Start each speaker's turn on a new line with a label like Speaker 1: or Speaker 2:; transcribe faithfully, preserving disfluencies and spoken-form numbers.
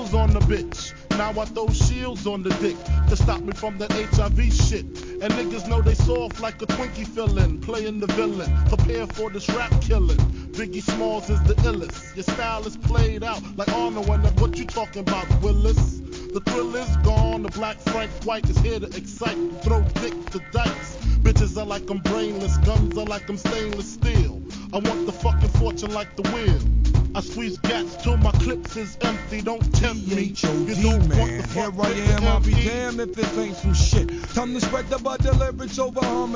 Speaker 1: heels on the bitch. Now I throw shields on the dick to stop me from that H I V shit. And niggas know they soft like a Twinkie fillin', playing the villain, prepare for this rap killing. Biggie Smalls is the illest. Your style is played out like Arnold, and what you talking about, Willis? The thrill is gone, the black Frank White is here to excite, throw dick to dice. Bitches are like I'm brainless, guns are like I'm stainless steel. I want the fucking fortune like the wheel. I squeeze gats till my clips is empty, don't tempt me.
Speaker 2: You don't
Speaker 1: man.
Speaker 2: want the fuck Here I am, I'll be damned if this ain't some shit. Time to spread the butter lyrics over harmony.